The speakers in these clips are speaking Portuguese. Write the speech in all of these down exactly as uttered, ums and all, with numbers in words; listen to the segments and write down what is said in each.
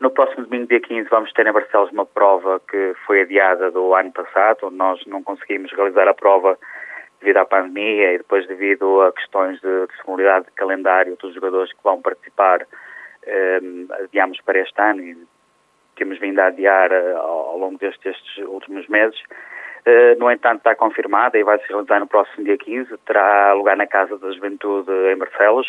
No próximo domingo, dia quinze, vamos ter em Barcelos uma prova que foi adiada do ano passado. Nós não conseguimos realizar a prova devido à pandemia e depois devido a questões de disponibilidade de calendário dos jogadores que vão participar. Um, adiamos para este ano e temos vindo a adiar uh, ao longo destes, destes últimos meses. Uh, no entanto, está confirmada e vai se realizar no próximo dia quinze. Terá lugar na Casa da Juventude em Barcelos.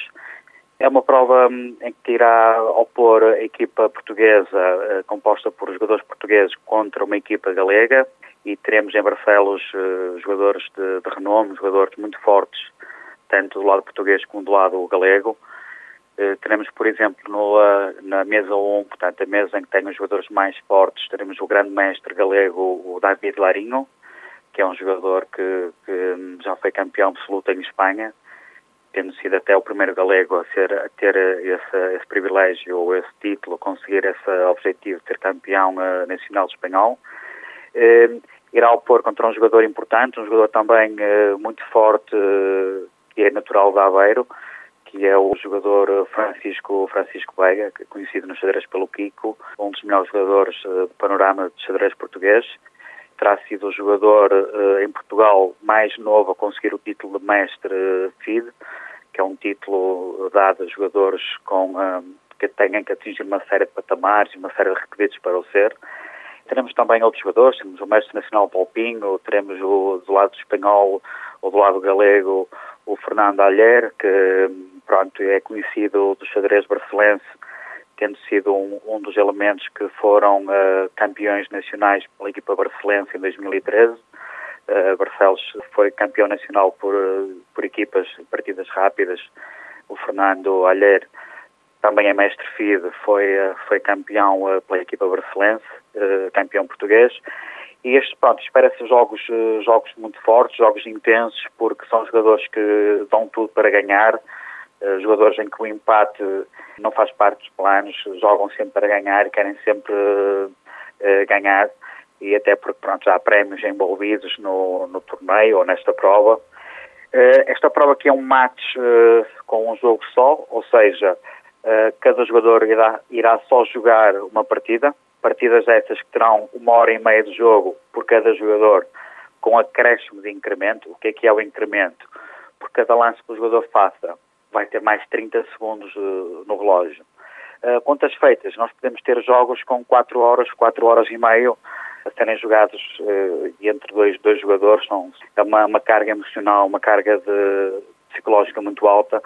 É uma prova um, em que irá opor a equipa portuguesa, uh, composta por jogadores portugueses, contra uma equipa galega, e teremos em Barcelos uh, jogadores de, de renome, jogadores muito fortes, tanto do lado português como do lado galego. Uh, teremos, por exemplo, no, uh, na mesa um, portanto, a mesa em que tem os jogadores mais fortes, teremos o grande mestre galego, o David Larinho, que é um jogador que, que já foi campeão absoluto em Espanha, tendo sido até o primeiro galego a, ser, a ter esse, esse privilégio ou esse título, conseguir esse objetivo de ser campeão uh, nacional espanhol. Uh, irá opor contra um jogador importante, um jogador também uh, muito forte, uh, que é natural de Aveiro, que é o jogador Francisco, Francisco Veiga, que é conhecido no xadrez pelo Kiko, um dos melhores jogadores uh, do panorama de xadrez português. Terá sido o jogador uh, em Portugal mais novo a conseguir o título de mestre uh, F I D, que é um título dado a jogadores com, uh, que tenham que atingir uma série de patamares, uma série de requisitos para o ser. Teremos também outros jogadores, temos o mestre nacional Paulo Pinho, teremos o, do lado espanhol ou do lado galego o Fernando Aller, que pronto, é conhecido do xadrez barcelense, tendo sido um, um dos elementos que foram uh, campeões nacionais pela equipa barcelense em dois mil e treze. Uh, Barcelos foi campeão nacional por, uh, por equipas partidas rápidas. O Fernando Aller também é mestre F I D, foi, uh, foi campeão uh, pela equipa barcelense, uh, campeão português. E estes, pronto, espera-se jogos, uh, jogos muito fortes, jogos intensos, porque são jogadores que dão tudo para ganhar. Uh, jogadores em que o empate não faz parte dos planos, jogam sempre para ganhar, querem sempre uh, uh, ganhar, e até porque pronto, já há prémios envolvidos no, no torneio ou nesta prova. Uh, esta prova aqui é um match uh, com um jogo só, ou seja, uh, cada jogador irá, irá só jogar uma partida, partidas essas que terão uma hora e meia de jogo por cada jogador, com acréscimo de incremento. O que é que é o incremento? Por cada lance que o jogador faça, vai ter mais trinta segundos uh, no relógio. Uh, contas feitas, nós podemos ter jogos com quatro horas, quatro horas e meio a serem jogados uh, entre dois, dois jogadores. São, é uma, uma carga emocional, uma carga de, psicológica muito alta.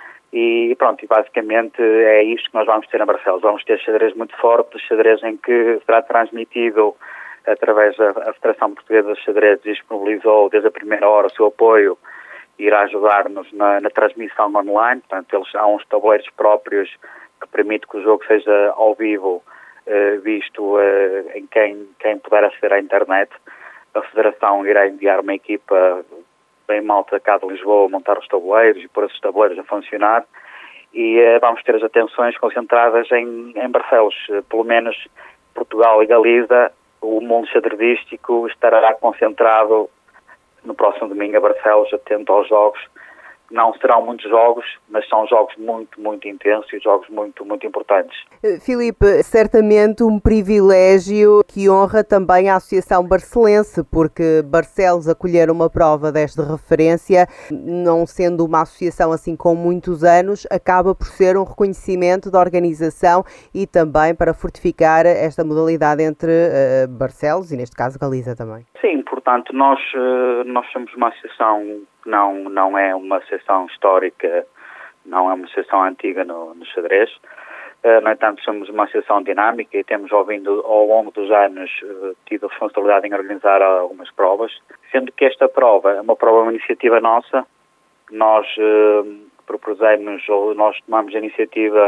E pronto, e basicamente é isto que nós vamos ter em Barcelos. Vamos ter xadrez muito forte, xadrez em que será transmitido através da a Federação Portuguesa de Xadrez, disponibilizou desde a primeira hora o seu apoio, irá ajudar-nos na, na transmissão online. Portanto, eles há uns tabuleiros próprios que permitem que o jogo seja ao vivo, eh, visto eh, em quem, quem puder aceder à internet. A Federação irá enviar uma equipa bem malta cá de Lisboa a montar os tabuleiros e pôr esses tabuleiros a funcionar, e eh, vamos ter as atenções concentradas em, em Barcelos. Eh, pelo menos Portugal e Galiza, o mundo xadrezístico estará concentrado no próximo domingo a Barcelos, atento aos jogos. Não serão muitos jogos, mas são jogos muito, muito intensos e jogos muito, muito importantes. Filipe, certamente um privilégio que honra também a Associação Barcelense, porque Barcelos acolher uma prova desta referência, não sendo uma associação assim com muitos anos, acaba por ser um reconhecimento da organização e também para fortificar esta modalidade entre uh, Barcelos e, neste caso, Galiza também. Sim, portanto, nós, uh, nós somos uma associação. Não, não é uma associação histórica, não é uma associação antiga no, no xadrez. Uh, no entanto, somos uma associação dinâmica e temos, ao, vindo, ao longo dos anos, uh, tido a responsabilidade em organizar algumas provas, sendo que esta prova é uma prova, uma iniciativa nossa. Nós uh, propusemos, ou nós tomamos a iniciativa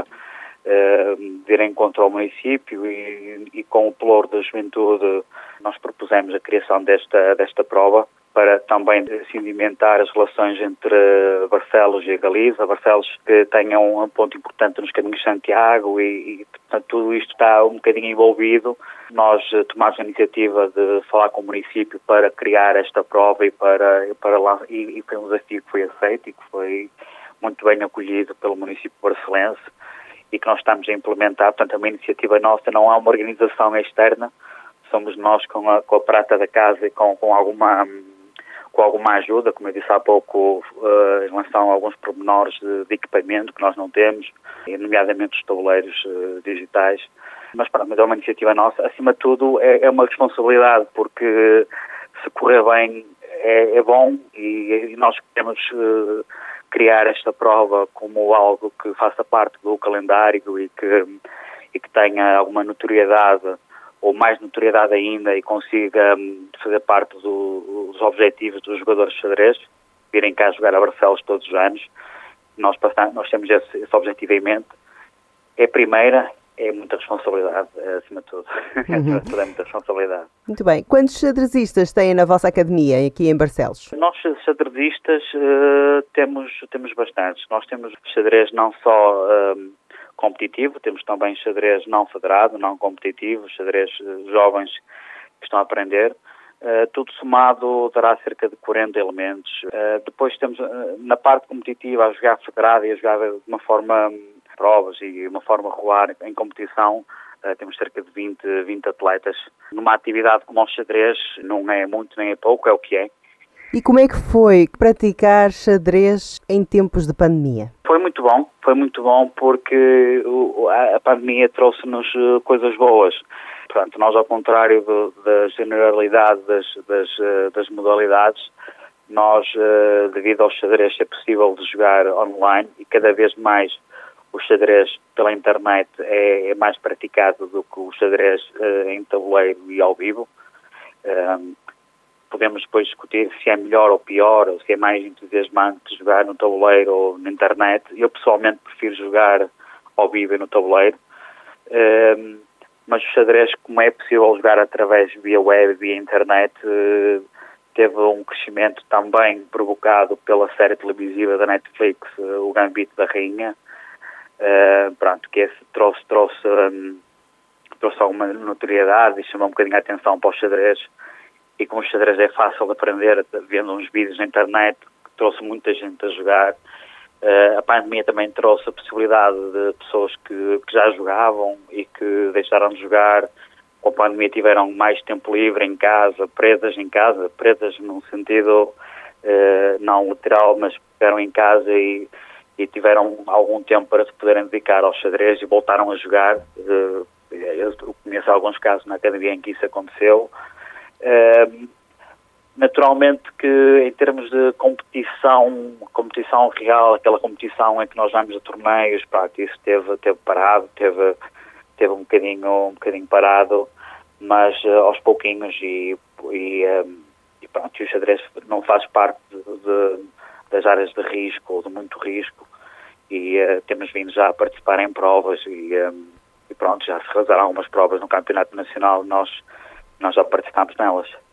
uh, de ir em encontro ao município e, e com o Pelouro da Juventude nós propusemos a criação desta, desta prova, para também cimentar as relações entre Barcelos e a Galiza. Barcelos que tenham um ponto importante nos caminhos de Santiago e, e portanto, tudo isto está um bocadinho envolvido. Nós tomamos a iniciativa de falar com o município para criar esta prova e, para, para lá, e, e foi um desafio que foi aceito e que foi muito bem acolhido pelo município barcelense. e que nós estamos a implementar. Portanto, é uma iniciativa nossa, não há uma organização externa, somos nós com a, com a prata da casa e com, com, alguma, com alguma ajuda, como eu disse há pouco, uh, em relação a alguns pormenores de, de equipamento que nós não temos, nomeadamente os tabuleiros uh, digitais. Mas, pronto, mas é uma iniciativa nossa. Acima de tudo, é, é uma responsabilidade, porque se correr bem é, é bom e, e nós queremos uh, criar esta prova como algo que faça parte do calendário e que, e que tenha alguma notoriedade, ou mais notoriedade ainda, e consiga um, fazer parte do, dos objetivos dos jogadores de xadrez, virem cá jogar a Barcelos todos os anos. Nós, passamos, nós temos esse, esse objetivo em mente. É a primeira, é muita responsabilidade, acima de tudo. Uhum. Tudo é muita responsabilidade. Muito bem. Quantos xadrezistas têm na vossa academia aqui em Barcelos? Nós, xadrezistas, uh, temos, temos bastantes. Nós temos xadrez não só uh, competitivo, temos também xadrez não federado, não competitivo, xadrez uh, jovens que estão a aprender. Uh, tudo somado dará cerca de quarenta elementos. Uh, depois temos, uh, na parte competitiva, a jogar federado e a jogar de uma forma um, provas e uma forma regular em competição, uh, temos cerca de vinte, vinte atletas. Numa atividade como o xadrez, não é muito nem é pouco, é o que é. E como é que foi praticar xadrez em tempos de pandemia? Foi muito bom, foi muito bom porque o, a, a pandemia trouxe-nos uh, coisas boas. Portanto, nós, ao contrário do, da generalidade das, das, das modalidades, nós, devido ao xadrez ser possível de jogar online e cada vez mais o xadrez pela internet é, é mais praticado do que o xadrez em tabuleiro e ao vivo, podemos depois discutir se é melhor ou pior, ou se é mais entusiasmante jogar no tabuleiro ou na internet. Eu, pessoalmente, prefiro jogar ao vivo e no tabuleiro. Mas o xadrez, como é possível jogar através via web, via internet, teve um crescimento também provocado pela série televisiva da Netflix, O Gambito da Rainha, pronto, que esse trouxe, trouxe, um, trouxe alguma notoriedade e chamou um bocadinho a atenção para o xadrez. E como o xadrez é fácil de aprender, vendo uns vídeos na internet, trouxe muita gente a jogar. Uh, a pandemia também trouxe a possibilidade de pessoas que, que já jogavam e que deixaram de jogar. Com a pandemia tiveram mais tempo livre em casa, presas em casa, presas num sentido uh, não literal, mas ficaram em casa e, e tiveram algum tempo para se poderem dedicar ao xadrez e voltaram a jogar. Uh, eu conheço alguns casos na academia em que isso aconteceu. Uh, Naturalmente que em termos de competição, competição real, aquela competição em que nós vamos a torneios, pá, isso teve, teve parado, teve, teve um bocadinho, um bocadinho parado, mas uh, aos pouquinhos e, e, um, e pronto, o xadrez não faz parte de, de, das áreas de risco ou de muito risco e uh, temos vindo já a participar em provas e, um, e pronto, já se realizaram algumas provas no Campeonato Nacional, nós, nós já participamos nelas.